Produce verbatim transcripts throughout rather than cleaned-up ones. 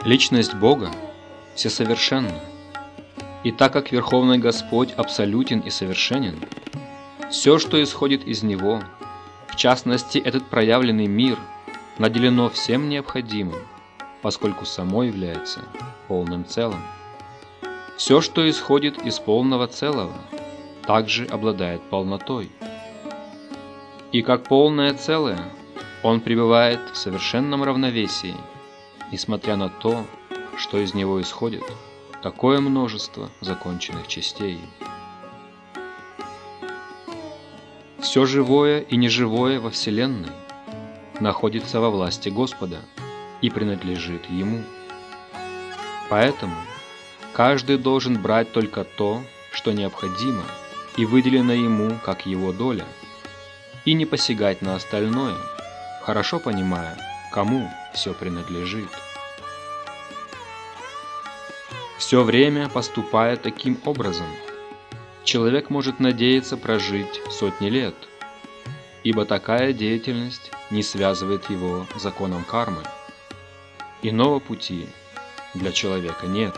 Личность Бога всесовершенна, и так как Верховный Господь абсолютен и совершенен, все, что исходит из Него, в частности этот проявленный мир, наделено всем необходимым, поскольку само является полным целым. Все, что исходит из полного целого, также обладает полнотой. И как полное целое, он пребывает в совершенном равновесии, несмотря на то, что из него исходит такое множество законченных частей. Все живое и неживое во Вселенной находится во власти Господа и принадлежит Ему. Поэтому каждый должен брать только то, что необходимо и выделено ему как его доля, и не посягать на остальное, хорошо понимая, кому все принадлежит. Все время поступая таким образом, человек может надеяться прожить сотни лет, ибо такая деятельность не связывает его с законом кармы. Иного пути для человека нет.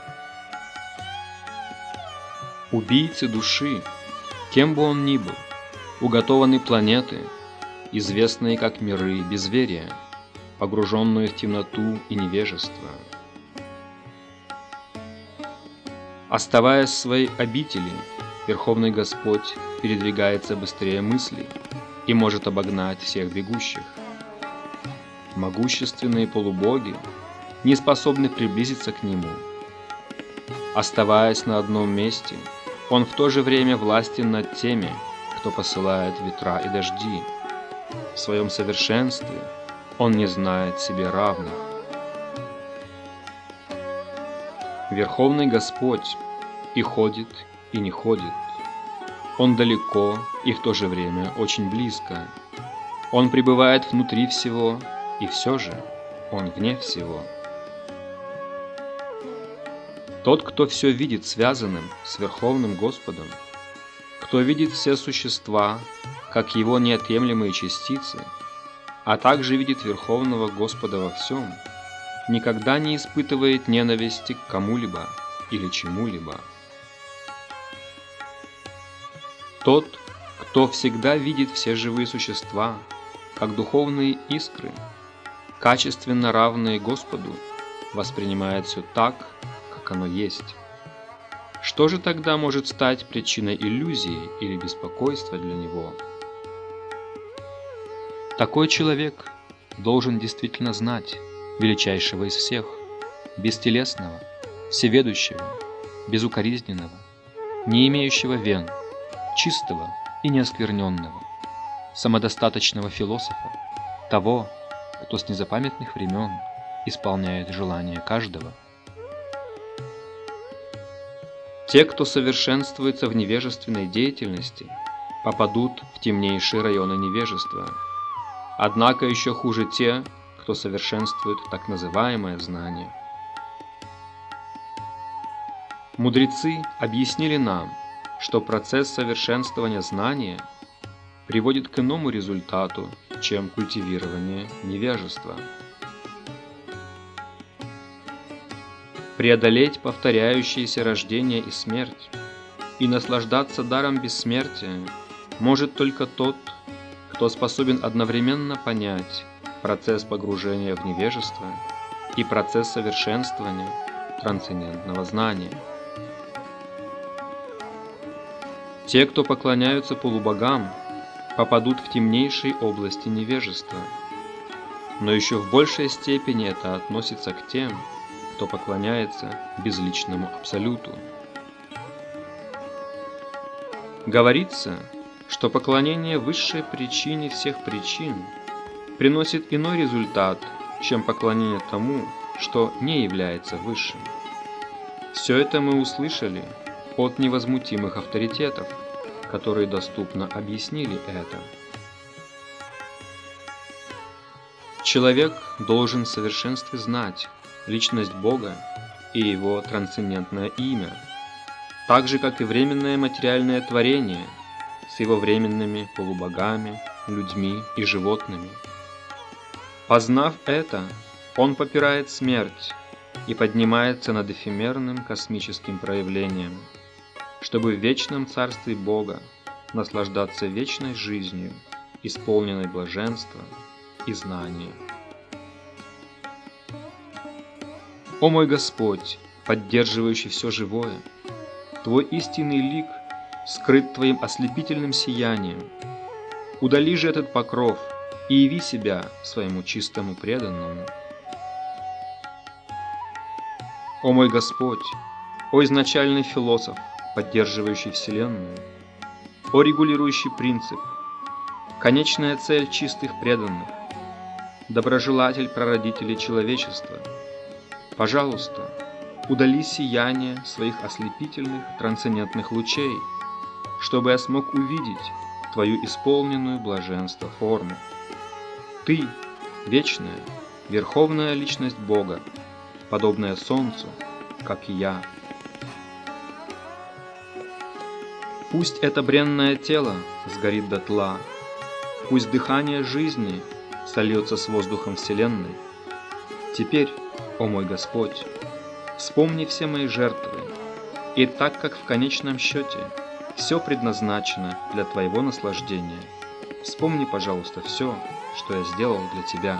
Убийцы души, кем бы он ни был, уготованы планеты, известные как миры безверия, погруженные в темноту и невежество. Оставаясь в своей обители, Верховный Господь передвигается быстрее мыслей и может обогнать всех бегущих. Могущественные полубоги не способны приблизиться к Нему. Оставаясь на одном месте, Он в то же время властен над теми, кто посылает ветра и дожди. В своем совершенстве Он не знает себе равных. Верховный Господь и ходит, и не ходит. Он далеко и в то же время очень близко. Он пребывает внутри всего, и все же Он вне всего. Тот, кто все видит связанным с Верховным Господом, кто видит все существа, как Его неотъемлемые частицы, а также видит Верховного Господа во всем, никогда не испытывает ненависти к кому-либо или чему-либо. Тот, кто всегда видит все живые существа, как духовные искры, качественно равные Господу, воспринимает все так, как оно есть. Что же тогда может стать причиной иллюзии или беспокойства для него? Такой человек должен действительно знать величайшего из всех, бестелесного, всеведущего, безукоризненного, не имеющего вен, чистого и неоскверненного, самодостаточного философа, того, кто с незапамятных времен исполняет желания каждого. Те, кто совершенствуется в невежественной деятельности, попадут в темнейшие районы невежества. Однако еще хуже те, кто совершенствует так называемое знание. Мудрецы объяснили нам, что процесс совершенствования знания приводит к иному результату, чем культивирование невежества. Преодолеть повторяющиеся рождение и смерть и наслаждаться даром бессмертия может только тот, кто способен одновременно понять процесс погружения в невежество и процесс совершенствования трансцендентного знания. Те, кто поклоняются полубогам, попадут в темнейшие области невежества, но еще в большей степени это относится к тем, кто поклоняется безличному Абсолюту. Говорится, что поклонение высшей причине всех причин приносит иной результат, чем поклонение тому, что не является высшим. Все это мы услышали от невозмутимых авторитетов, которые доступно объяснили это. Человек должен в совершенстве знать личность Бога и Его трансцендентное имя, так же, как и временное материальное творение с его временными полубогами, людьми и животными. Познав это, он попирает смерть и поднимается над эфемерным космическим проявлением, чтобы в вечном царстве Бога наслаждаться вечной жизнью, исполненной блаженства и знания. О мой Господь, поддерживающий все живое, Твой истинный лик скрыт Твоим ослепительным сиянием. Удали же этот покров и яви себя своему чистому преданному. О мой Господь, о изначальный философ, поддерживающий Вселенную, о регулирующий принцип, конечная цель чистых преданных, доброжелатель прародителей человечества, пожалуйста, удали сияние своих ослепительных трансцендентных лучей, чтобы я смог увидеть Твою исполненную блаженства форму. Ты – вечная, верховная личность Бога, подобная Солнцу, как и я. Пусть это бренное тело сгорит дотла, пусть дыхание жизни сольется с воздухом Вселенной. Теперь, о мой Господь, вспомни все мои жертвы, и так как в конечном счете все предназначено для Твоего наслаждения, вспомни, пожалуйста, все, что я сделал для Тебя.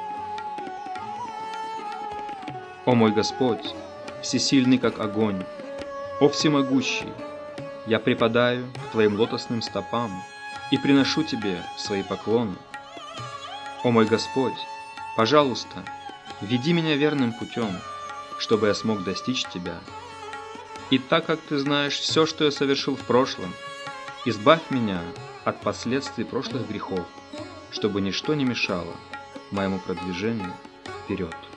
О мой Господь, всесильный как огонь, о всемогущий, я припадаю к Твоим лотосным стопам и приношу Тебе свои поклоны. О мой Господь, пожалуйста, веди меня верным путем, чтобы я смог достичь Тебя. И так как Ты знаешь все, что я совершил в прошлом, избавь меня от последствий прошлых грехов, чтобы ничто не мешало моему продвижению вперед.